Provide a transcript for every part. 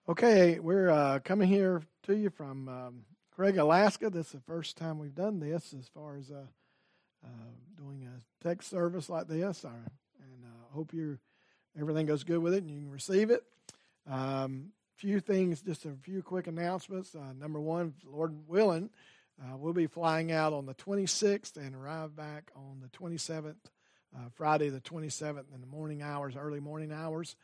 Okay, we're coming here to you from Craig, Alaska. This is the first time we've done this as far as doing a text service like this. And hope everything goes good with it and you can receive it. Few things, just a few quick announcements. Number one, Lord willing, we'll be flying out on the 26th and arrive back on the 27th, Friday the 27th in the morning hours, early morning hours.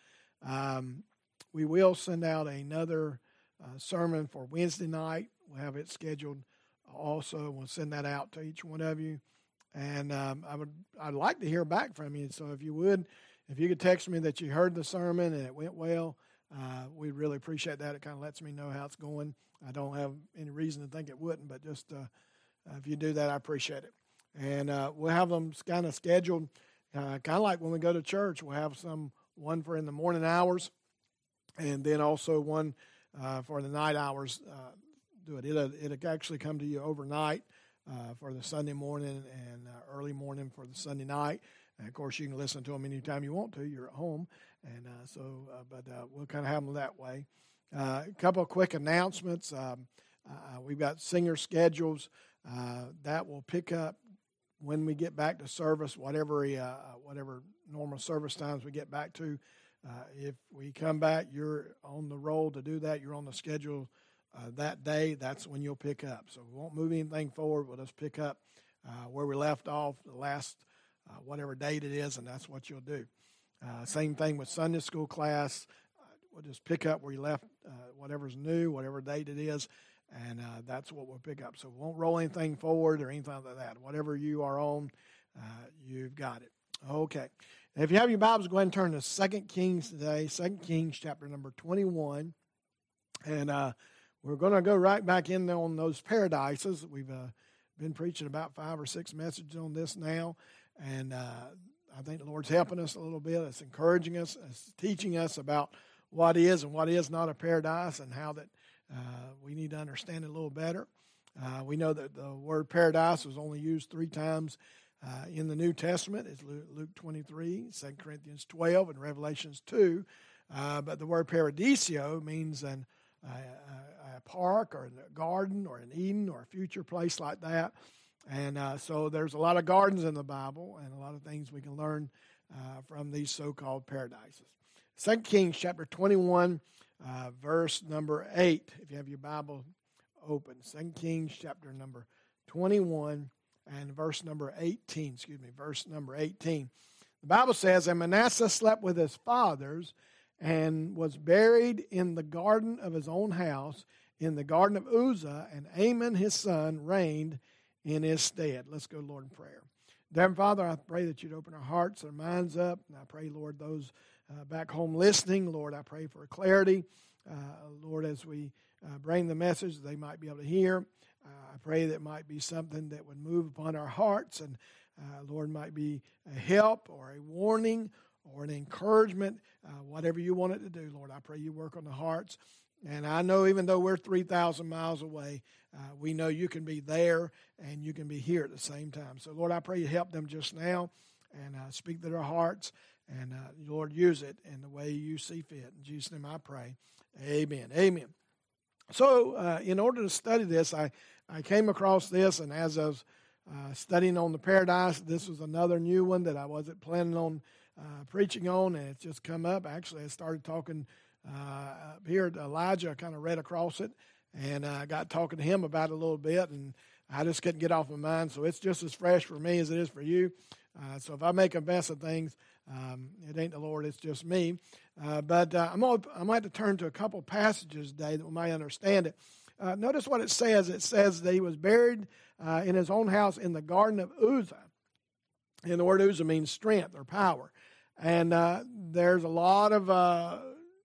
We will send out another sermon for Wednesday night. We'll have it scheduled also. We'll send that out to each one of you. And I'd like to hear back from you. So if you could text me that you heard the sermon and it went well, we'd really appreciate that. It kind of lets me know how it's going. I don't have any reason to think it wouldn't, but just if you do that, I appreciate it. And we'll have them kind of scheduled, kind of like when we go to church. We'll have one for in the morning hours, and then also one for the night hours. It'll actually come to you overnight for the Sunday morning and early morning for the Sunday night. And of course, you can listen to them anytime you want to. You're at home, and but we'll kind of have them that way. A couple of quick announcements. We've got singer schedules that will pick up when we get back to service, whatever normal service times we get back to. If we come back, you're on the roll to do that. You're on the schedule that day. That's when you'll pick up. So we won't move anything forward. We'll just pick up where we left off the last whatever date it is, and that's what you'll do. Same thing with Sunday school class. We'll just pick up where you left, whatever's new, whatever date it is, and that's what we'll pick up. So we won't roll anything forward or anything like that. Whatever you are on, you've got it. Okay. If you have your Bibles, go ahead and turn to 2 Kings today, 2 Kings chapter number 21. And we're going to go right back in there on those paradises. We've been preaching about 5 or 6 messages on this now. And I think the Lord's helping us a little bit. It's encouraging us. It's teaching us about what is and what is not a paradise and how that we need to understand it a little better. We know that the word paradise was only used 3 times in the New Testament. It's Luke 23, 2 Corinthians 12, and Revelations 2. But the word paradisio means a park or a garden or an Eden or a future place like that. And so there's a lot of gardens in the Bible and a lot of things we can learn from these so-called paradises. 2 Kings chapter 21, verse number 8, if you have your Bible open. 2 Kings chapter number 21 and verse number 18, verse number 18. The Bible says, "And Manasseh slept with his fathers and was buried in the garden of his own house, in the garden of Uzzah, and Amon his son reigned in his stead." Let's go, Lord, in prayer. Dear Father, I pray that you'd open our hearts, our minds up. And I pray, Lord, those back home listening, Lord, I pray for clarity. Lord, as we bring the message, they might be able to hear. I pray that it might be something that would move upon our hearts and, Lord, might be a help or a warning or an encouragement, whatever you want it to do, Lord. I pray you work on the hearts. And I know even though we're 3,000 miles away, we know you can be there and you can be here at the same time. So, Lord, I pray you help them just now and speak to their hearts. And, Lord, use it in the way you see fit. In Jesus' name I pray. Amen. Amen. So, in order to study this, I came across this, and as I was studying on the paradise, this was another new one that I wasn't planning on preaching on, and it's just come up. Actually, I started talking here to Elijah. I kind of read across it, and I got talking to him about it a little bit, and I just couldn't get off my mind. So it's just as fresh for me as it is for you. So if I make a mess of things, it ain't the Lord, it's just me. But I'm going to have to turn to a couple passages today that we might understand it. Notice what it says. It says that he was buried in his own house in the garden of Uzzah. And the word Uzzah means strength or power. And there's a lot of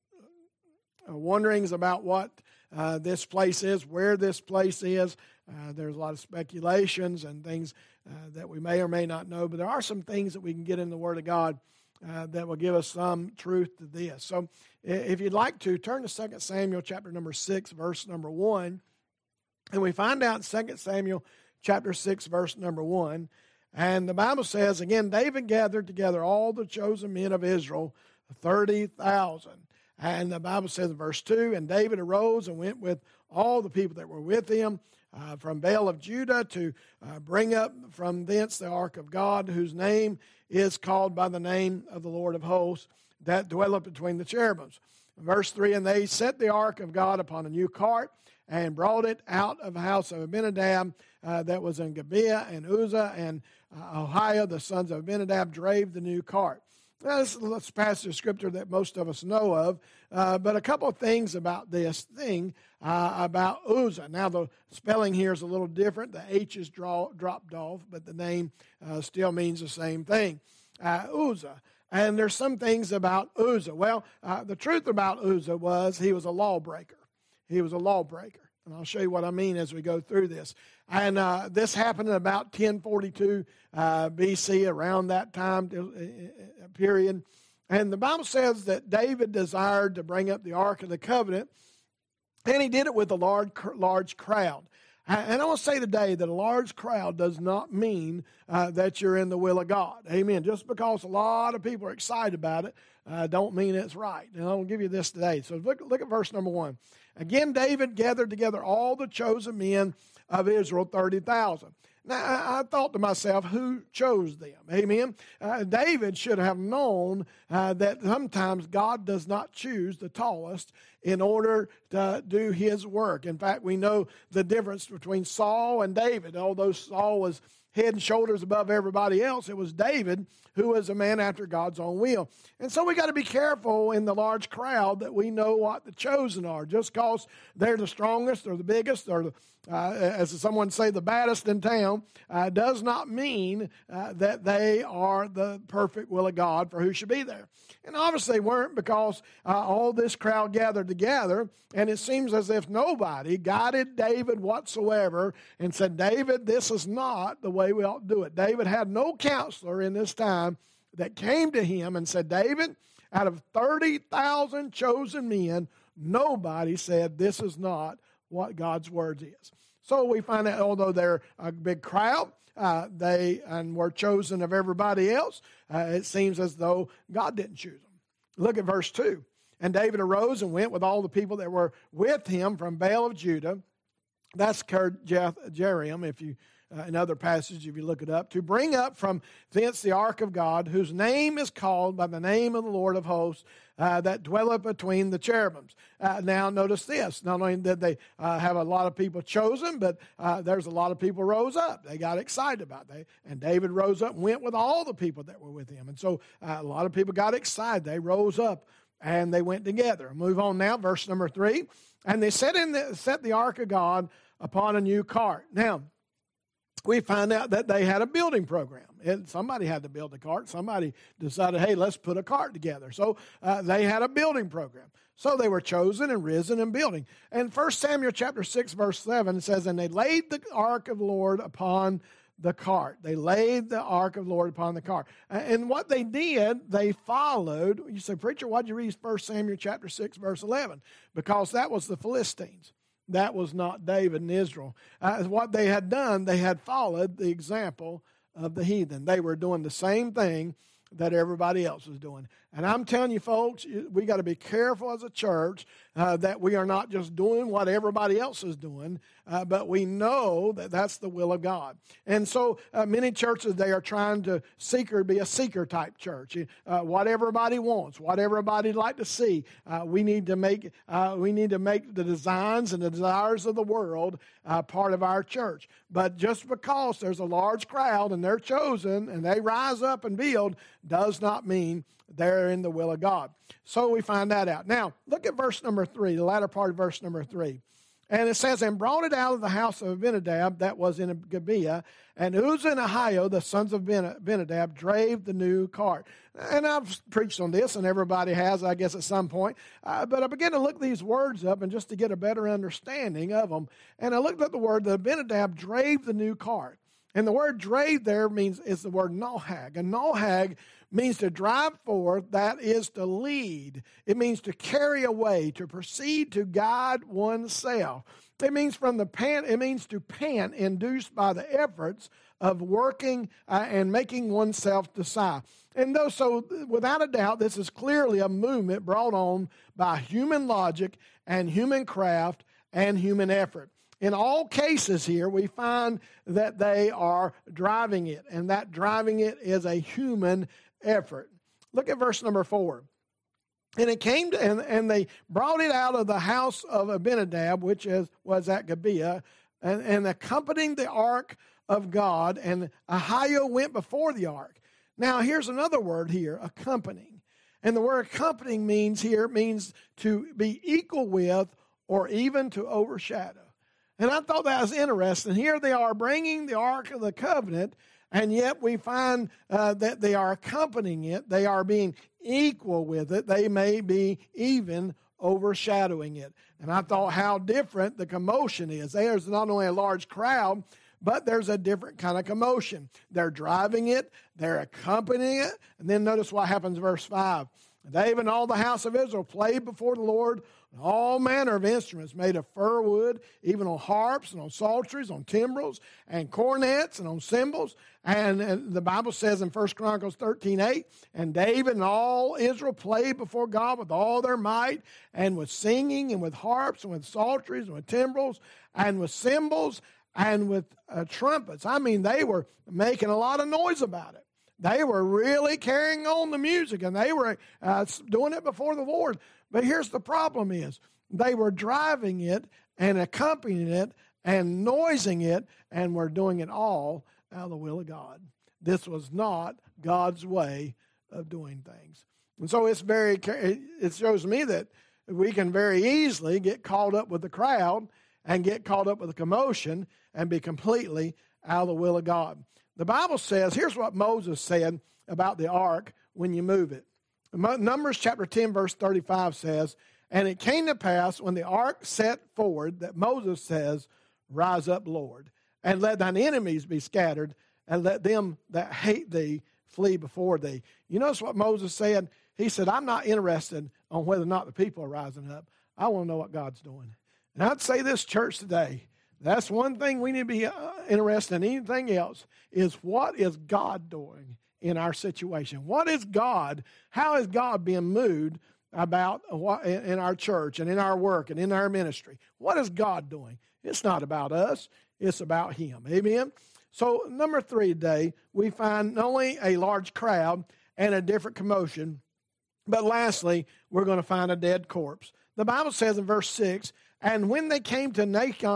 wonderings about what this place is, where this place is. There's a lot of speculations and things that we may or may not know, but there are some things that we can get in the Word of God that will give us some truth to this. So if you'd like to, turn to 2 Samuel chapter number 6, verse number 1, and we find out in 2 Samuel chapter 6, verse number 1, and the Bible says, "Again, David gathered together all the chosen men of Israel, 30,000. And the Bible says in verse 2, and David arose and went with all the people that were with him from Baal of Judah to bring up from thence the ark of God, whose name is called by the name of the Lord of hosts, that dwelleth between the cherubims. Verse 3, and they set the ark of God upon a new cart, and brought it out of the house of Abinadab that was in Gibeah, and Uzzah and Ahio, the sons of Abinadab, drave the new cart. Now, this is a passage of Scripture that most of us know of, but a couple of things about this thing about Uzzah. Now, the spelling here is a little different. The H is dropped off, but the name still means the same thing. Uzzah. And there's some things about Uzzah. Well, the truth about Uzzah was he was a lawbreaker. He was a lawbreaker. And I'll show you what I mean as we go through this. And this happened in about 1042 BC, around that time period. And the Bible says that David desired to bring up the Ark of the Covenant, and he did it with a large crowd. And I want to say today that a large crowd does not mean that you're in the will of God. Amen. Just because a lot of people are excited about it, don't mean it's right. And I'll give you this today. So look at verse number 1. Again, David gathered together all the chosen men of Israel, 30,000. Now, I thought to myself, who chose them? Amen. David should have known that sometimes God does not choose the tallest in order to do his work. In fact, we know the difference between Saul and David. Although Saul was head and shoulders above everybody else, it was David who was a man after God's own will. And so we got to be careful in the large crowd that we know what the chosen are. Just because they're the strongest or the biggest or the as someone say, the baddest in town, does not mean that they are the perfect will of God for who should be there. And obviously weren't, because all this crowd gathered together, and it seems as if nobody guided David whatsoever and said, David, this is not the way we ought to do it. David had no counselor in this time that came to him and said, David, out of 30,000 chosen men, nobody said this is not what God's word is. So we find that although they're a big crowd, they were chosen of everybody else, it seems as though God didn't choose them. Look at verse 2. And David arose and went with all the people that were with him from Baal of Judah. That's Jearim, if you in other passages, if you look it up, to bring up from thence the ark of God, whose name is called by the name of the Lord of hosts, that dwelleth between the cherubims. Now, notice this. Not only did they have a lot of people chosen, but there's a lot of people rose up. They got excited about it. And David rose up and went with all the people that were with him. And so a lot of people got excited. They rose up and they went together. Move on now, verse number 3. And they set the ark of God upon a new cart. Now, we find out that they had a building program. Somebody had to build a cart. Somebody decided, hey, let's put a cart together. So they had a building program. So they were chosen and risen and building. And 1 Samuel chapter 6, verse 7 says, and they laid the ark of the Lord upon the cart. They laid the ark of the Lord upon the cart. And what they did, they followed. You say, preacher, why'd you read 1 Samuel chapter 6, verse 11? Because that was the Philistines. That was not David and Israel. What they had done, they had followed the example of the heathen. They were doing the same thing that everybody else was doing. And I'm telling you, folks, we got to be careful as a church that we are not just doing what everybody else is doing, but we know that that's the will of God. And so many churches, they are trying to be a seeker type church. What everybody wants, what everybody'd like to see. We need to make the designs and the desires of the world part of our church. But just because there's a large crowd and they're chosen and they rise up and build does not mean they're in the will of God. So we find that out. Now, look at verse number 3, the latter part of verse number 3. And it says, and brought it out of the house of Abinadab that was in Gibeah, and Uzzah and Ahio, the sons of Abinadab, drave the new cart. And I've preached on this, and everybody has, I guess, at some point. But I began to look these words up and just to get a better understanding of them. And I looked at the word, the Abinadab drave the new cart. And the word drave there is the word nohag. And nohag means to drive forth, that is to lead. It means to carry away, to proceed to guide oneself. It means to pant induced by the efforts of working and making oneself decide. And though, so without a doubt, this is clearly a movement brought on by human logic and human craft and human effort. In all cases here, we find that they are driving it, and that driving it is a human effort. Look at verse number 4. And it came to, and they brought it out of the house of Abinadab, which was at Gibeah, and accompanying the ark of God, and Ahio went before the ark. Now, here's another word here, accompanying. And the word accompanying means to be equal with or even to overshadow. And I thought that was interesting. Here they are bringing the Ark of the Covenant, and yet we find that they are accompanying it. They are being equal with it. They may be even overshadowing it. And I thought how different the commotion is. There's not only a large crowd, but there's a different kind of commotion. They're driving it, they're accompanying it, and then notice what happens in verse 5. David and all the house of Israel played before the Lord on all manner of instruments made of fir wood, even on harps and on psalteries, on timbrels and cornets and on cymbals. And the Bible says in 1 Chronicles 13:8, and David and all Israel played before God with all their might, and with singing and with harps and with psalteries and with timbrels and with cymbals and with trumpets. I mean, they were making a lot of noise about it. They were really carrying on the music, and they were doing it before the Lord. But here's the problem is, they were driving it and accompanying it and noising it, and were doing it all out of the will of God. This was not God's way of doing things. And so it shows me that we can very easily get caught up with the crowd and get caught up with the commotion and be completely out of the will of God. The Bible says, here's what Moses said about the ark when you move it. Numbers chapter 10, verse 35 says, and it came to pass when the ark set forward that Moses says, rise up, Lord, and let thine enemies be scattered, and let them that hate thee flee before thee. You notice what Moses said? He said, I'm not interested on whether or not the people are rising up. I want to know what God's doing. And I'd say this, church, today, that's one thing we need to be interested in. Anything else is what is God doing in our situation? What is God, how is God being moved about what in our church and in our work and in our ministry? What is God doing? It's not about us. It's about Him. Amen? So number 3 today, we find not only a large crowd and a different commotion, but lastly, we're going to find a dead corpse. The Bible says in verse 6, and when they came to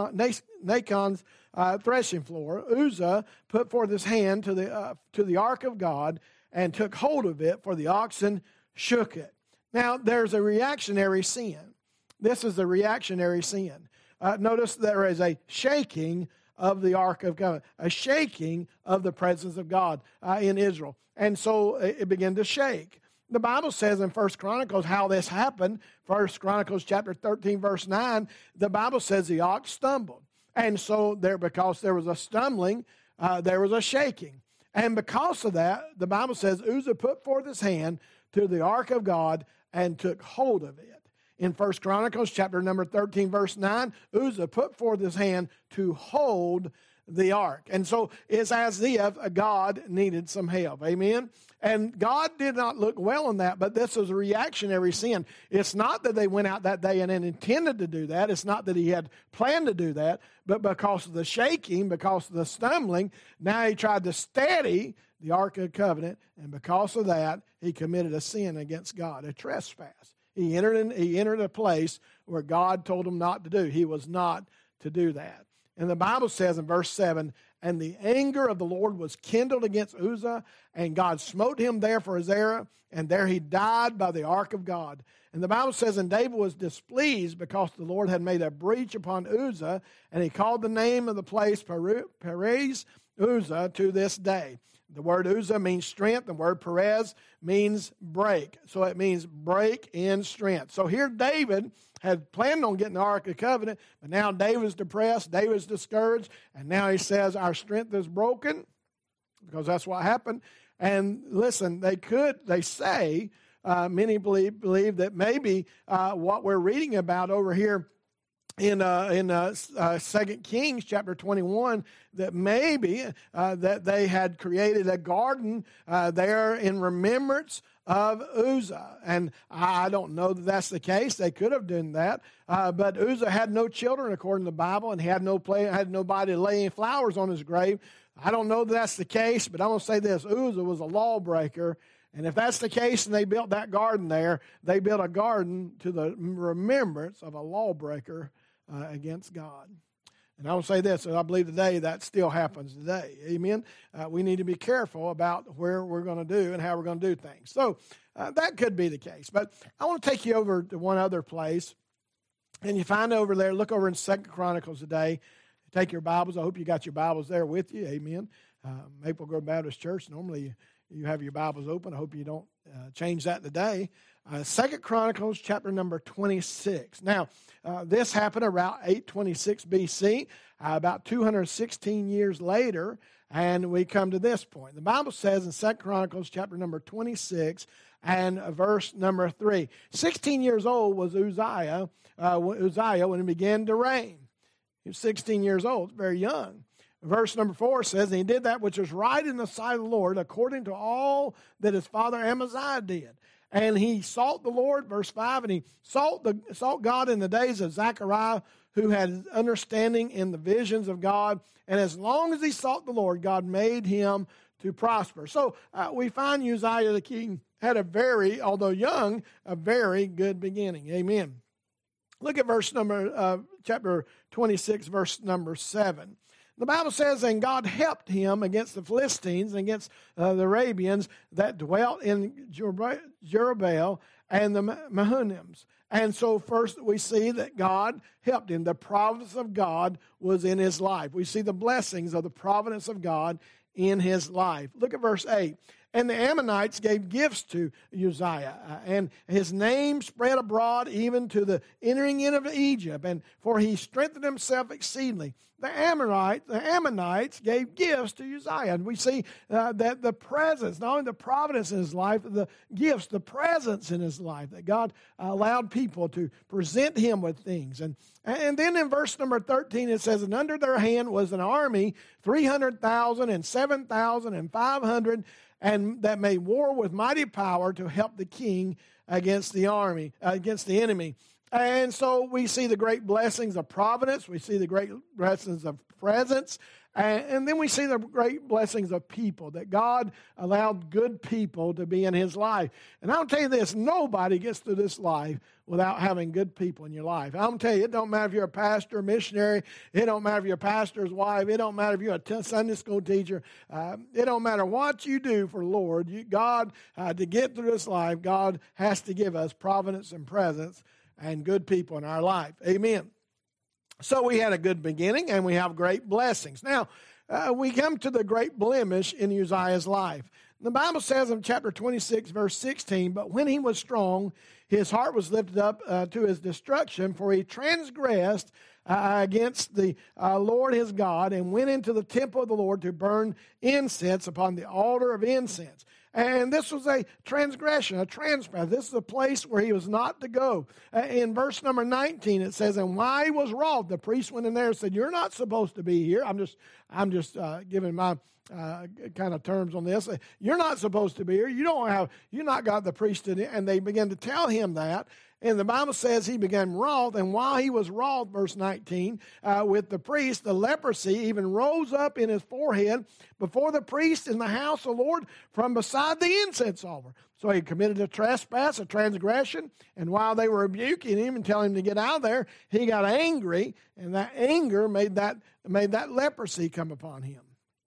Nachon's threshing floor, Uzzah put forth his hand to the ark of God and took hold of it, for the oxen shook it. Now, there's a reactionary sin. This is a reactionary sin. Notice there is a shaking of the ark of God, a shaking of the presence of God in Israel. And so it began to shake. The Bible says in 1 Chronicles how this happened. 1 Chronicles chapter 13, verse 9, the Bible says the ox stumbled. And so because there was a stumbling, there was a shaking. And because of that, the Bible says Uzzah put forth his hand to the ark of God and took hold of it. In 1 Chronicles chapter number 13, verse 9, Uzzah put forth his hand to hold the ark. And so it's as if God needed some help. Amen? And God did not look well in that, but this is a reactionary sin. It's not that they went out that day and intended to do that. It's not that he had planned to do that, but because of the shaking, because of the stumbling, now he tried to steady the Ark of the Covenant, and because of that, he committed a sin against God, a trespass. He entered a place where God told him not to do. He was not to do that. And the Bible says in verse 7, and the anger of the Lord was kindled against Uzzah, and God smote him there for his error, and there he died by the ark of God. And the Bible says, and David was displeased because the Lord had made a breach upon Uzzah, and he called the name of the place Perez Uzzah to this day. The word Uzzah means strength. The word Perez means break. So it means break in strength. So here David had planned on getting the Ark of the Covenant, but now David's depressed, David's discouraged, and now he says our strength is broken, because that's what happened. And listen, they say, many believe that maybe what we're reading about over here in 2 Kings chapter 21 that maybe that they had created a garden there in remembrance of Uzzah. And I don't know that that's the case. They could have done that. But Uzzah had no children according to the Bible, and he had nobody laying flowers on his grave. I don't know that that's the case, but I'm going to say this. Uzzah was a lawbreaker. And if that's the case and they built that garden there, they built a garden to the remembrance of a lawbreaker against God. And I will say this, I believe today that still happens today. Amen? We need to be careful about where we're going to do and how we're going to do things. So that could be the case. But I want to take you over to one other place. And you find over there, look over in 2 Chronicles today. Take your Bibles. I hope you got your Bibles there with you. Amen. Maple Grove Baptist Church, normally you have your Bibles open. I hope you don't change that today. 2 Chronicles chapter number 26. Now, this happened around 826 BC, about 216 years later, and we come to this point. The Bible says in 2 Chronicles chapter number 26 and verse number 3, 16 years old was Uzziah when he began to reign. He was 16 years old, very young. Verse number 4 says, and he did that which was right in the sight of the Lord, according to all that his father Amaziah did. And he sought the Lord, verse 5, and he sought God in the days of Zechariah, who had understanding in the visions of God. And as long as he sought the Lord, God made him to prosper. So we find Uzziah the king had although young, a very good beginning. Amen. Look at chapter 26, verse number 7. The Bible says, and God helped him against the Philistines, against the Arabians that dwelt in Jerubbaal and the Mehunims. And so first we see that God helped him. The providence of God was in his life. We see the blessings of the providence of God in his life. Look at verse 8. And the Ammonites gave gifts to Uzziah, and his name spread abroad even to the entering in of Egypt, and for he strengthened himself exceedingly. The Ammonites gave gifts to Uzziah, and we see that the presence, not only the providence in his life, the gifts, the presence in his life, that God allowed people to present him with things. And then in verse number 13 it says, and under their hand was an army, 300,000 and 7,500, and that made war with mighty power to help the king against the enemy. And so we see the great blessings of providence. We see the great blessings of presence. And then we see the great blessings of people, that God allowed good people to be in his life. And I'll tell you this, nobody gets through this life without having good people in your life. I'm going to tell you, it don't matter if you're a pastor, missionary. It don't matter if you're a pastor's wife. It don't matter if you're a Sunday school teacher. It don't matter what you do for the Lord. God, to get through this life, God has to give us providence and presence and good people in our life. Amen. So we had a good beginning, and we have great blessings. Now, we come to the great blemish in Uzziah's life. The Bible says in chapter 26, verse 16, but when he was strong, his heart was lifted up to his destruction, for he transgressed against the Lord his God, and went into the temple of the Lord to burn incense upon the altar of incense. And this was a transgression, a trespass. This is a place where he was not to go. In verse number 19, it says, and why he was wroth, the priest went in there and said, you're not supposed to be here. I'm just giving my kind of terms on this. You're not supposed to be here. You're not got the priesthood. And they began to tell him that. And the Bible says he began wroth, and while he was wroth, verse 19, with the priest, the leprosy even rose up in his forehead before the priest in the house of the Lord from beside the incense altar. So he committed a trespass, a transgression, and while they were rebuking him and telling him to get out of there, he got angry, and that anger made that leprosy come upon him.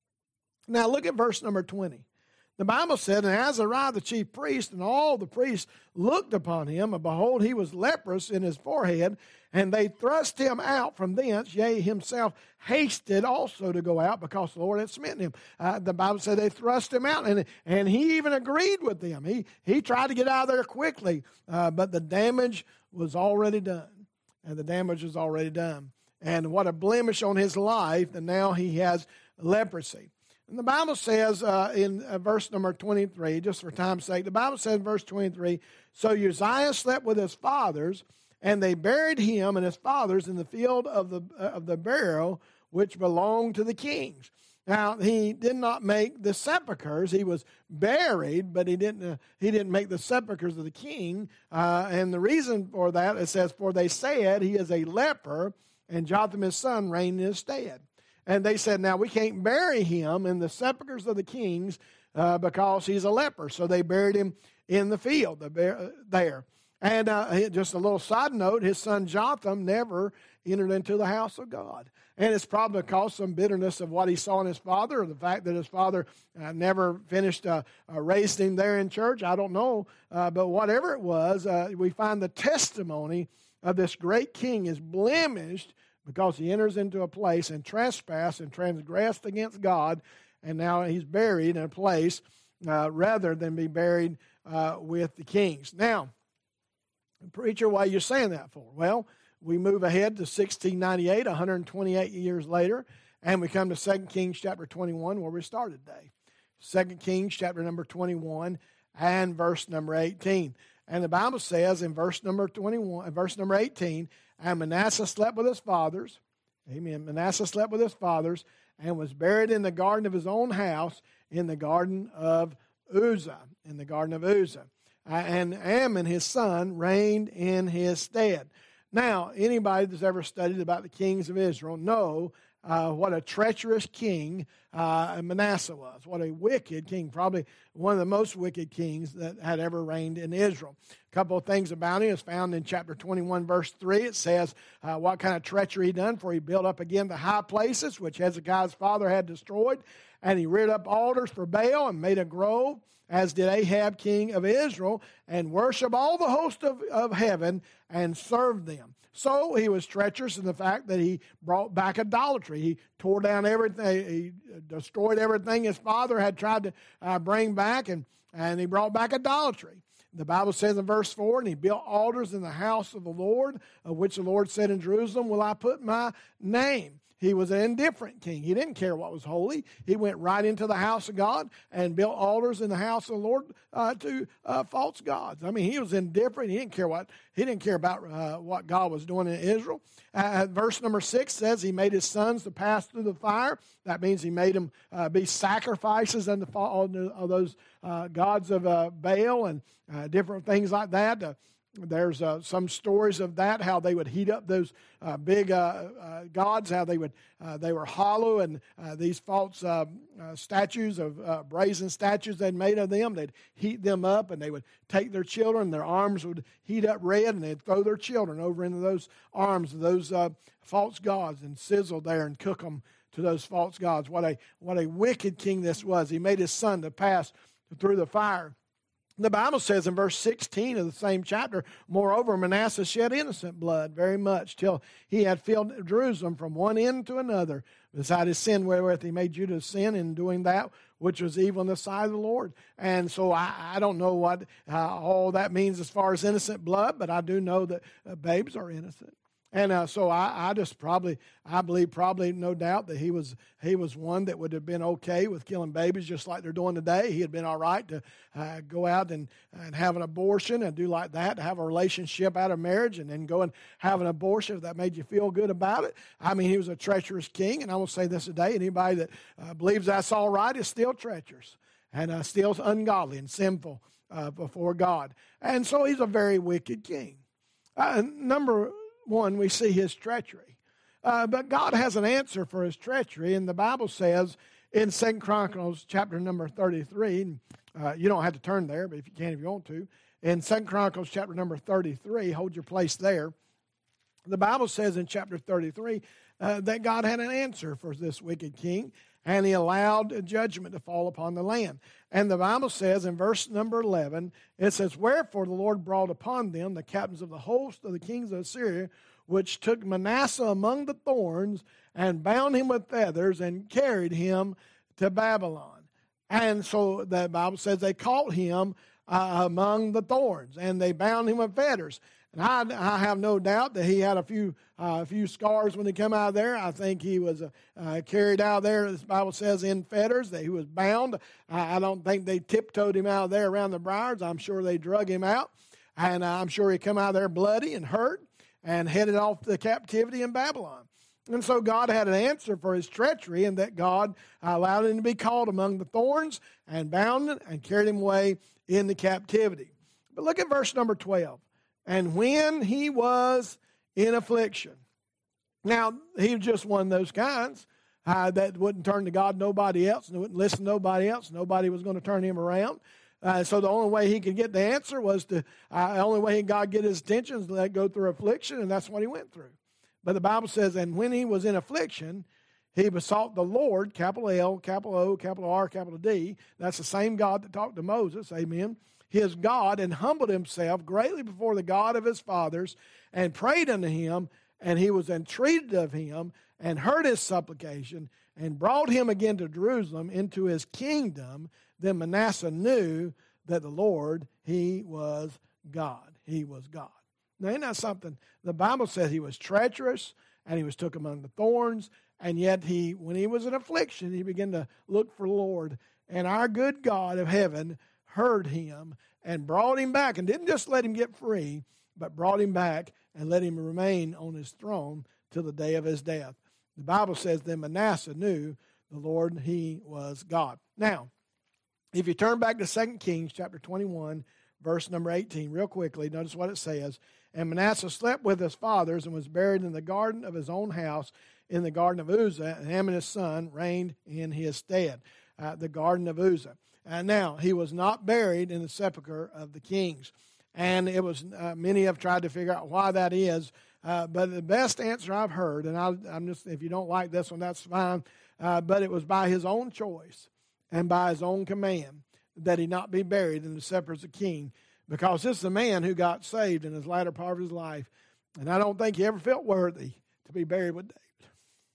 Now look at verse number 20. The Bible said, and Azariah the chief priest and all the priests looked upon him, and behold, he was leprous in his forehead, and they thrust him out from thence. Yea, himself hasted also to go out, because the Lord had smitten him. The Bible said they thrust him out, and he even agreed with them. He tried to get out of there quickly, but the damage was already done. And what a blemish on his life, and now he has leprosy. And the Bible says in verse number 23, just for time's sake, the Bible says in verse 23, so Uzziah slept with his fathers, And they buried him and his fathers in the field of the burial which belonged to the kings. Now, he did not make the sepulchres. He was buried, but he didn't make the sepulchres of the king. And the reason for that, it says, for they said he is a leper, and Jotham his son reigned in his stead. And they said, now we can't bury him in the sepulchres of the kings because he's a leper. So they buried him in the field there. And just a little side note, his son Jotham never entered into the house of God. And it's probably because some bitterness of what he saw in his father, or the fact that his father never finished raised him there in church. I don't know. But whatever it was, we find the testimony of this great king is blemished because he enters into a place and trespassed and transgressed against God. And now he's buried in a place rather than be buried with the kings. Now, preacher, why are you saying that for? Well, we move ahead to 1698, 128 years later, and we come to 2 Kings chapter 21, where we started today. 2 Kings chapter number 21 and verse number 18. And the Bible says in verse number 21, verse number 18, and Manasseh slept with his fathers. Amen. Manasseh slept with his fathers and was buried in the garden of his own house in the garden of Uzzah. In the garden of Uzzah. And Ammon, his son, reigned in his stead. Now, anybody that's ever studied about the kings of Israel know what a treacherous king Manasseh was. What a wicked king, probably one of the most wicked kings that had ever reigned in Israel. A couple of things about him is found in chapter 21, verse 3. It says what kind of treachery he done, for he built up again the high places which Hezekiah's father had destroyed, and he reared up altars for Baal and made a grove, as did Ahab, king of Israel, and worship all the host of heaven and served them. So he was treacherous in the fact that he brought back idolatry. He tore down everything. He destroyed everything his father had tried to bring back, and he brought back idolatry. The Bible says in verse 4, and he built altars in the house of the Lord, of which the Lord said in Jerusalem, will I put my name. He was an indifferent king. He didn't care what was holy. He went right into the house of God and built altars in the house of the Lord to false gods. I mean, he was indifferent. He didn't care about what God was doing in Israel. Verse number 6 says he made his sons to pass through the fire. That means he made them be sacrifices unto all those gods of Baal and different things like that. There's some stories of that, how they would heat up those big gods, how they were hollow, and these false statues of brazen statues they'd made of them. They'd heat them up, and they would take their children. Their arms would heat up red, and they'd throw their children over into those arms of those false gods and sizzle there and cook them to those false gods. What a wicked king this was. He made his son to pass through the fire. The Bible says in verse 16 of the same chapter, moreover, Manasseh shed innocent blood very much, till he had filled Jerusalem from one end to another, beside his sin wherewith he made Judah sin in doing that which was evil in the sight of the Lord. And so I don't know what all that means as far as innocent blood, but I do know that babes are innocent. And so I believe probably no doubt that he was one that would have been okay with killing babies just like they're doing today. He had been all right to go out and have an abortion and do like that, to have a relationship out of marriage and then go and have an abortion if that made you feel good about it. I mean, he was a treacherous king, and I will say this today, anybody that believes that's all right is still treacherous and still ungodly and sinful before God. And so he's a very wicked king. Number one, we see his treachery. But God has an answer for his treachery, and the Bible says in 2 Chronicles chapter number 33, you don't have to turn there, but if you can, if you want to, in 2 Chronicles chapter number 33, hold your place there. The Bible says in chapter 33 that God had an answer for this wicked king, and he allowed judgment to fall upon the land. And the Bible says in verse number 11, it says, wherefore the Lord brought upon them the captains of the host of the kings of Assyria, which took Manasseh among the thorns, and bound him with feathers, and carried him to Babylon. And so the Bible says they caught him among the thorns, and they bound him with feathers. And I have no doubt that he had a few scars when he came out of there. I think he was carried out of there, the Bible says, in fetters, that he was bound. I don't think they tiptoed him out of there around the briars. I'm sure they drug him out. And I'm sure he come out of there bloody and hurt. and headed off to captivity in Babylon. And so God had an answer for his treachery, and that God allowed him to be caught among the thorns and bound and carried him away into captivity. But look at verse number 12. And when he was in affliction. Now, he was just one of those kinds that wouldn't turn to God, nobody else, and wouldn't listen to nobody else. Nobody was going to turn him around. So the only way he could get the answer was the only way God get his attention is to let go through affliction, and that's what he went through. But the Bible says, and when he was in affliction, he besought the Lord, capital L, capital O, capital R, capital D. That's the same God that talked to Moses, amen, his God, and humbled himself greatly before the God of his fathers, and prayed unto him, and he was entreated of him, and heard his supplication, and brought him again to Jerusalem into his kingdom. Then Manasseh knew that the Lord, he was God. He was God. Now, isn't that something? The Bible says he was treacherous, and he was took among the thorns, and yet when he was in affliction, he began to look for the Lord. And our good God of heaven heard him and brought him back, and didn't just let him get free, but brought him back and let him remain on his throne till the day of his death. The Bible says then Manasseh knew the Lord, he was God. Now, if you turn back to 2 Kings chapter 21, verse number 18, real quickly, notice what it says. And Manasseh slept with his fathers and was buried in the garden of his own house in the garden of Uzzah, and Amon his son reigned in his stead. The garden of Uzzah. Now, he was not buried in the sepulchre of the kings. And it was, many have tried to figure out why that is. But the best answer I've heard, and I'm just, if you don't like this one, that's fine. But it was by his own choice and by his own command that he not be buried in the sepulchre of the king. Because this is a man who got saved in his latter part of his life. And I don't think he ever felt worthy to be buried with David.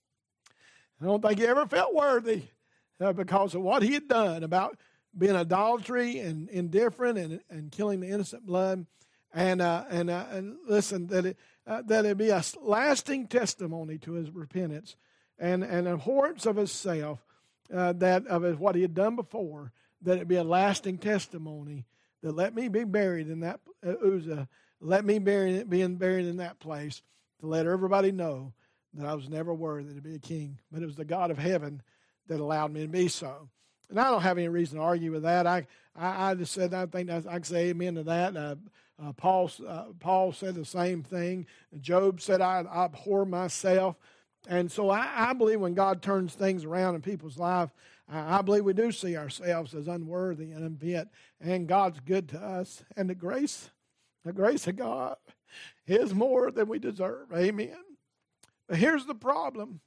I don't think he ever felt worthy because of what he had done about being idolatry and indifferent and killing the innocent blood. And listen, that it be a lasting testimony to his repentance and abhorrence of himself, that of what he had done before, that it be a lasting testimony that let me be buried in that Uzzah, let me being buried in that place to let everybody know that I was never worthy to be a king. But it was the God of heaven that allowed me to be so. And I don't have any reason to argue with that. I just said I think I can say amen to that. Paul said the same thing. Job said, I abhor myself. And so I believe when God turns things around in people's life, I believe we do see ourselves as unworthy and unfit. And God's good to us. And the grace of God is more than we deserve. Amen. But here's the problem.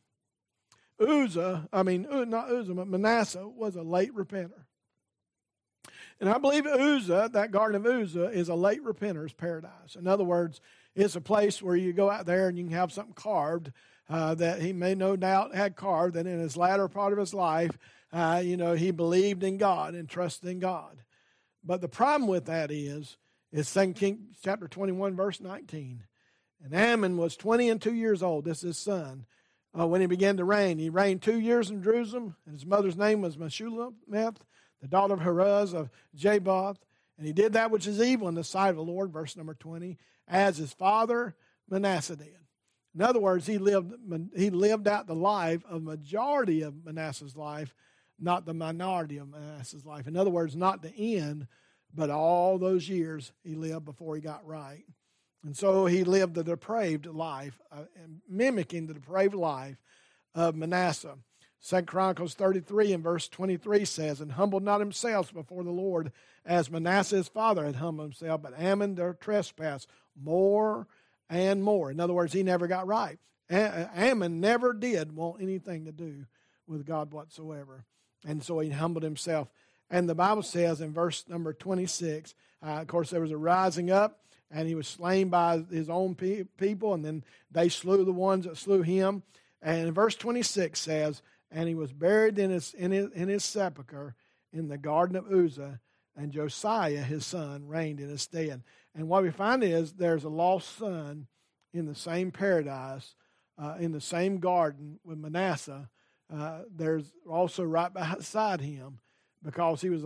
Manasseh was a late repenter. And I believe Uzzah, that garden of Uzzah, is a late repenter's paradise. In other words, it's a place where you go out there and you can have something carved that he may no doubt had carved, that in his latter part of his life, he believed in God and trusted in God. But the problem with that is 2 Kings chapter 21, verse 19. And Amon was 22 years old. This is his son. When he began to reign. He reigned 2 years in Jerusalem, and his mother's name was Meshullemeth, the daughter of Haruz of Jabath. And he did that which is evil in the sight of the Lord, verse number 20, as his father Manasseh did. In other words, he lived out the life of majority of Manasseh's life, not the minority of Manasseh's life. In other words, not the end, but all those years he lived before he got right. And so he lived the depraved life, mimicking the depraved life of Manasseh. 2 Chronicles 33 and verse 23 says, and humbled not himself before the Lord, as Manasseh his father had humbled himself, but Amon their trespass more and more. In other words, he never got right. Amon never did want anything to do with God whatsoever. And so he humbled himself. And the Bible says in verse number 26, of course, there was a rising up, and he was slain by his own people, and then they slew the ones that slew him. And verse 26 says, and he was buried in his sepulchre in the garden of Uzzah, and Josiah his son reigned in his stead. And what we find is there's a lost son in the same paradise, in the same garden with Manasseh. There's also right beside him, because he was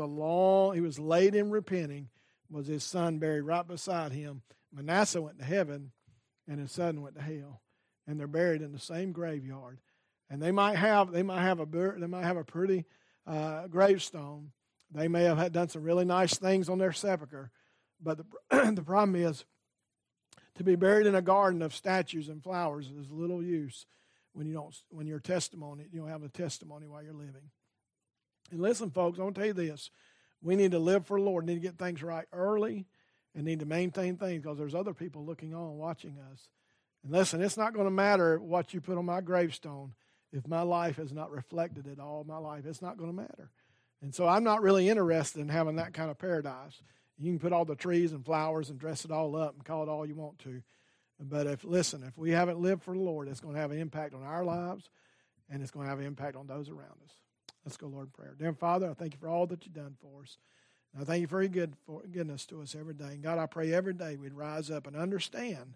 late in repenting, was his son buried right beside him. Manasseh went to heaven, and his son went to hell, and they're buried in the same graveyard. And they might have a pretty gravestone. They may have done some really nice things on their sepulcher, but the problem is, to be buried in a garden of statues and flowers is little use when you don't have a testimony while you're living. And listen, folks, I want to tell you this: we need to live for the Lord. We need to get things right early, and need to maintain things, because there's other people looking on, watching us. And listen, it's not going to matter what you put on my gravestone if my life is not reflected at all my life. It's not going to matter. And so I'm not really interested in having that kind of paradise. You can put all the trees and flowers and dress it all up and call it all you want to. But if we haven't lived for the Lord, it's going to have an impact on our lives, and it's going to have an impact on those around us. Let's go, Lord, in prayer. Dear Father, I thank you for all that you've done for us. And I thank you for your goodness to us every day. And God, I pray every day we'd rise up and understand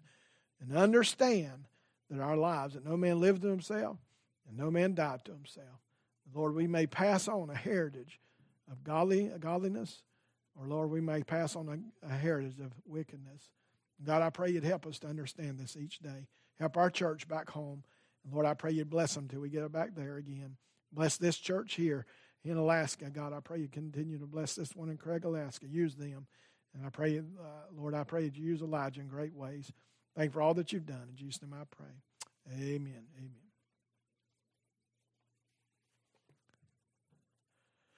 that our lives, that no man lived to himself and no man died to himself. Lord, we may pass on a heritage of godliness, or Lord, we may pass on a heritage of wickedness. God, I pray you'd help us to understand this each day. Help our church back home. And Lord, I pray you'd bless them till we get back there again. Bless this church here in Alaska. God, I pray you continue to bless this one in Craig, Alaska. Use them. And I pray, Lord, I pray that you use Elijah in great ways. Thank you for all that you've done. In Jesus' name I pray. Amen. Amen.